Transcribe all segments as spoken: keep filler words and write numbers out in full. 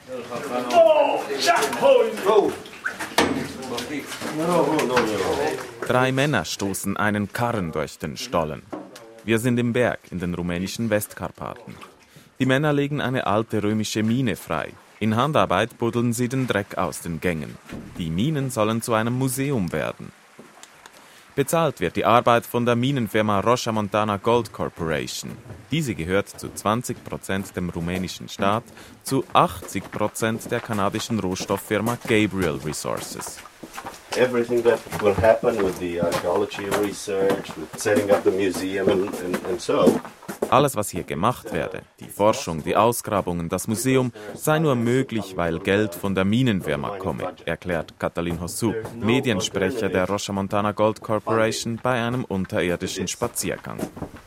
Drei Männer stoßen einen Karren durch den Stollen. Wir sind im Berg in den rumänischen Westkarpaten. Die Männer legen eine alte römische Mine frei. In Handarbeit buddeln sie den Dreck aus den Gängen. Die Minen sollen zu einem Museum werden. Bezahlt wird die Arbeit von der Minenfirma Rocha Montana Gold Corporation. Diese gehört zu zwanzig Prozent dem rumänischen Staat, zu achtzig Prozent der kanadischen Rohstofffirma Gabriel Resources. Everything that will happen with the archaeology research, with setting up the museum and, and, and so. Alles, was hier gemacht werde, die Forschung, die Ausgrabungen, das Museum, sei nur möglich, weil Geld von der Minenfirma komme, erklärt Cătălin Hosu, Mediensprecher der Rocha Montana Gold Corporation, bei einem unterirdischen Spaziergang.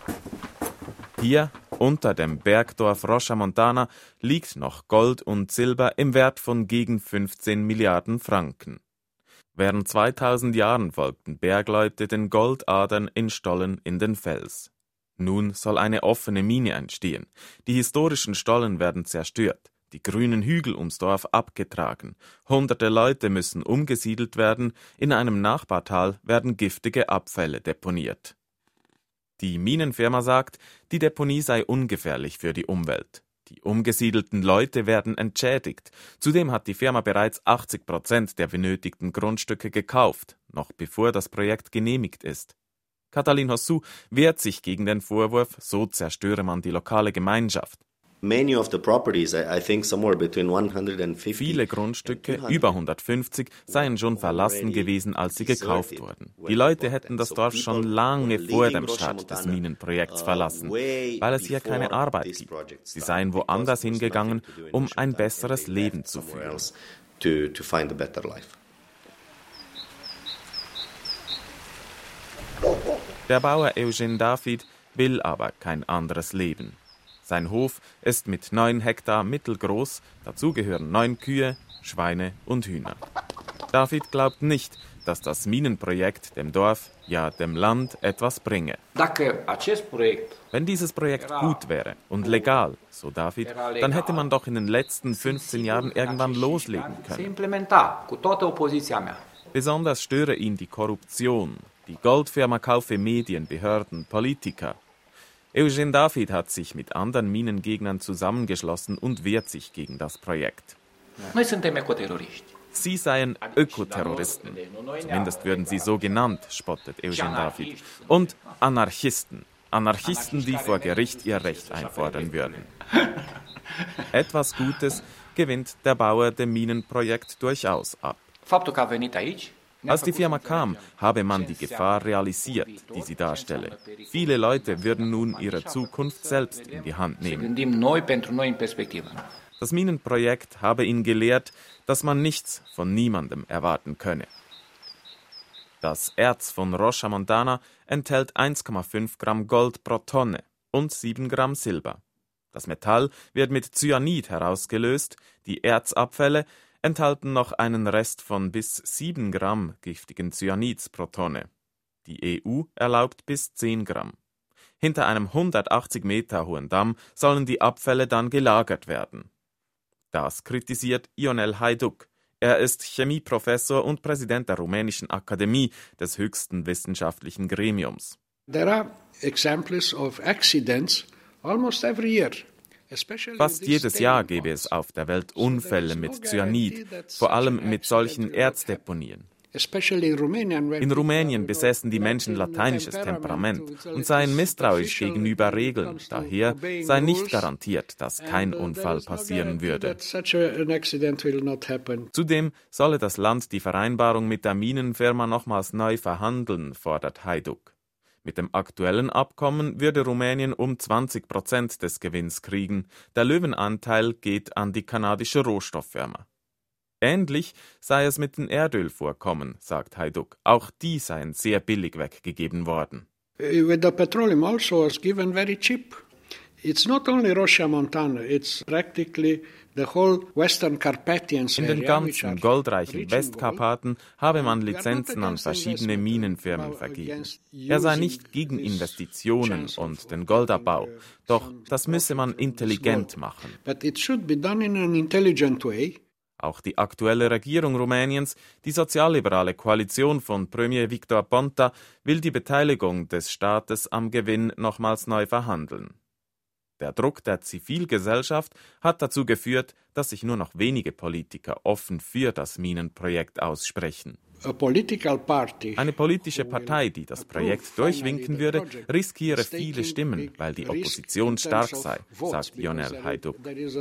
Hier, unter dem Bergdorf Rocha Montana, liegt noch Gold und Silber im Wert von gegen fünfzehn Milliarden Franken. Während zweitausend Jahren folgten Bergleute den Goldadern in Stollen in den Fels. Nun soll eine offene Mine entstehen. Die historischen Stollen werden zerstört, die grünen Hügel ums Dorf abgetragen. Hunderte Leute müssen umgesiedelt werden, in einem Nachbartal werden giftige Abfälle deponiert. Die Minenfirma sagt, die Deponie sei ungefährlich für die Umwelt. Die umgesiedelten Leute werden entschädigt. Zudem hat die Firma bereits achtzig Prozent der benötigten Grundstücke gekauft, noch bevor das Projekt genehmigt ist. Cătălin Hosu wehrt sich gegen den Vorwurf, so zerstöre man die lokale Gemeinschaft. Many of the properties, I think somewhere between one hundred fifty. Viele Grundstücke, über hundertfünfzig, seien schon verlassen gewesen, als sie gekauft wurden. Die Leute hätten das Dorf schon lange vor dem Start des Minenprojekts verlassen, weil es hier keine Arbeit gibt. Sie seien woanders hingegangen, um ein besseres Leben zu führen. Der Bauer Eugen David will aber kein anderes Leben. Sein Hof ist mit neun Hektar mittelgroß, dazu gehören neun Kühe, Schweine und Hühner. David glaubt nicht, dass das Minenprojekt dem Dorf, ja dem Land, etwas bringe. Wenn dieses Projekt gut wäre und legal, so David, dann hätte man doch in den letzten fünfzehn Jahren irgendwann loslegen können. Besonders störe ihn die Korruption. Die Goldfirma kaufe Medien, Behörden, Politiker. Eugen David hat sich mit anderen Minengegnern zusammengeschlossen und wehrt sich gegen das Projekt. Sie seien Ökoterroristen. Zumindest würden sie so genannt, spottet Eugen David. Und Anarchisten. Anarchisten, die vor Gericht ihr Recht einfordern würden. Etwas Gutes gewinnt der Bauer dem Minenprojekt durchaus ab. Als die Firma kam, habe man die Gefahr realisiert, die sie darstelle. Viele Leute würden nun ihre Zukunft selbst in die Hand nehmen. Das Minenprojekt habe ihn gelehrt, dass man nichts von niemandem erwarten könne. Das Erz von Rocha Montana enthält eins Komma fünf Gramm Gold pro Tonne und sieben Gramm Silber. Das Metall wird mit Cyanid herausgelöst, die Erzabfälle enthalten noch einen Rest von bis sieben Gramm giftigen Cyanids pro Tonne. Die E U erlaubt bis zehn Gramm. Hinter einem hundertachtzig Meter hohen Damm sollen die Abfälle dann gelagert werden. Das kritisiert Ionel Hajduk. Er ist Chemieprofessor und Präsident der Rumänischen Akademie, des höchsten wissenschaftlichen Gremiums. There are examples of accidents almost every year. Fast jedes Jahr gäbe es auf der Welt Unfälle mit Cyanid, vor allem mit solchen Erzdeponien. In Rumänien besessen die Menschen lateinisches Temperament und seien misstrauisch gegenüber Regeln. Daher sei nicht garantiert, dass kein Unfall passieren würde. Zudem solle das Land die Vereinbarung mit der Minenfirma nochmals neu verhandeln, fordert Hajduk. Mit dem aktuellen Abkommen würde Rumänien um zwanzig Prozent des Gewinns kriegen. Der Löwenanteil geht an die kanadische Rohstofffirma. Ähnlich sei es mit den Erdölvorkommen, sagt Hajduk. Auch die seien sehr billig weggegeben worden. With the petroleum also was given very cheap. It's not only Rocha Montana, it's practically In den ganzen goldreichen Westkarpaten habe man Lizenzen an verschiedene Minenfirmen vergeben. Er sei nicht gegen Investitionen und den Goldabbau, doch das müsse man intelligent machen. Auch die aktuelle Regierung Rumäniens, die sozialliberale Koalition von Premier Victor Ponta, will die Beteiligung des Staates am Gewinn nochmals neu verhandeln. Der Druck der Zivilgesellschaft hat dazu geführt, dass sich nur noch wenige Politiker offen für das Minenprojekt aussprechen. Eine politische Partei, die das Projekt durchwinken würde, riskiere viele Stimmen, weil die Opposition stark sei, sagt Ionel Hajduk.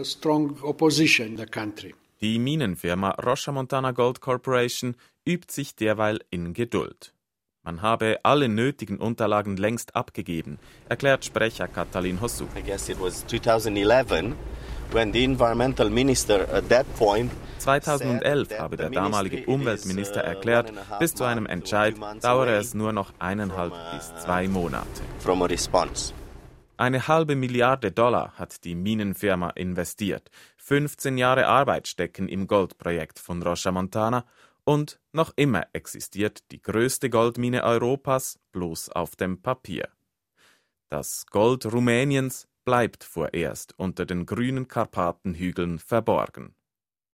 Die Minenfirma Rocha Montana Gold Corporation übt sich derweil in Geduld. Man habe alle nötigen Unterlagen längst abgegeben, erklärt Sprecher Katalin Hosszu. I guess it was twenty eleven when the environmental minister at that point zweitausendelf habe der damalige Umweltminister erklärt, bis zu einem Entscheid dauere es nur noch eineinhalb bis zwei Monate. From a response. Eine halbe Milliarde Dollar hat die Minenfirma investiert. fünfzehn Jahre Arbeit stecken im Goldprojekt von Rocha Montana und noch immer existiert die größte Goldmine Europas, bloß auf dem Papier. Das Gold Rumäniens bleibt vorerst unter den grünen Karpatenhügeln verborgen.